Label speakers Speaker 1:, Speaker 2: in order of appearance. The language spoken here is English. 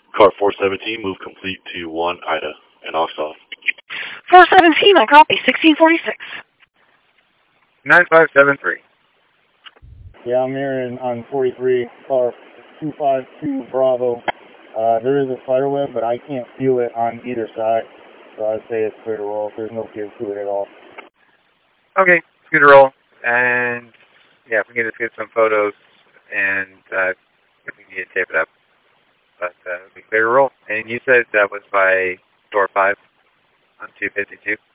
Speaker 1: Car 417, move complete to 1 Ida and Oxoff.
Speaker 2: 417, I copy. 1646.
Speaker 3: 9573.
Speaker 4: Yeah, I'm here on 43, car 252 Bravo. There is a spider web, but I can't feel it on either side. So I'd say it's clear to roll. There's no fear to it at all.
Speaker 3: Okay, it's good to roll. And yeah, if we can just get some photos and if we need to tape it up. But it'll be clear to roll. And you said that was by door 5 on 252?